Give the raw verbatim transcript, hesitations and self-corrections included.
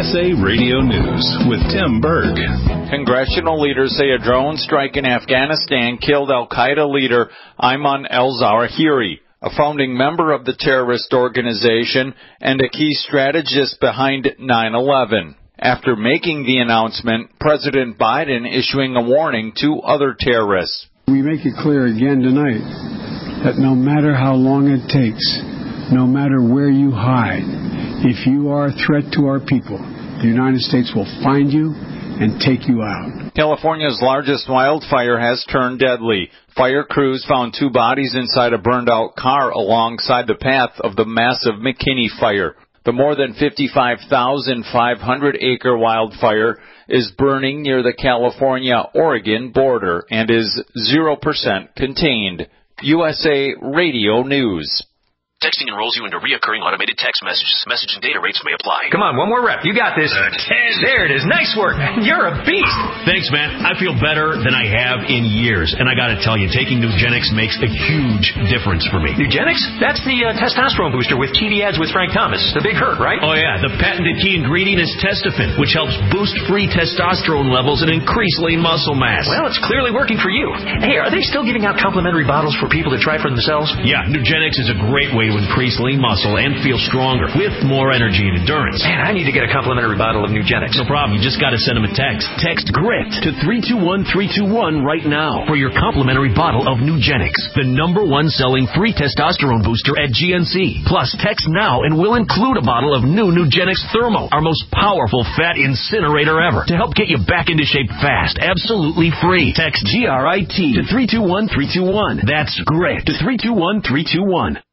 S A Radio News with Tim Berg. Congressional leaders say a drone strike in Afghanistan killed al-Qaeda leader Ayman al-Zawahiri, a founding member of the terrorist organization and a key strategist behind nine eleven. After making the announcement, President Biden issuing a warning to other terrorists. We make it clear again tonight that no matter how long it takes, no matter where you hide, if you are a threat to our people, the United States will find you and take you out. California's largest wildfire has turned deadly. Fire crews found two bodies inside a burned-out car alongside the path of the massive McKinney fire. The more than fifty-five thousand five hundred acre wildfire is burning near the California-Oregon border and is zero percent contained. U S A Radio News. Texting enrolls you into reoccurring automated text messages. Message and data rates may apply. Come on, one more rep. You got this. Uh, ten. There it is. Nice work. You're a beast. Thanks, man. I feel better than I have in years. And I got to tell you, taking Nugenix makes a huge difference for me. Nugenix? That's the uh, testosterone booster with T V ads with Frank Thomas. The big hurt, right? Oh, yeah. The patented key ingredient is Testofen, which helps boost free testosterone levels and increase lean muscle mass. Well, it's clearly working for you. Hey, are they still giving out complimentary bottles for people to try for themselves? Yeah, Nugenix is a great way to increase lean muscle and feel stronger with more energy and endurance. Man, I need to get a complimentary bottle of Nugenix. No problem. You just got to send them a text. Text GRIT to three two one three two one right now for your complimentary bottle of Nugenix, the number one selling free testosterone booster at G N C. Plus, text now and we'll include a bottle of new Nugenix Thermo, our most powerful fat incinerator ever, to help get you back into shape fast, absolutely free. Text G R I T to three two one three two one. That's GRIT to three two one three two one.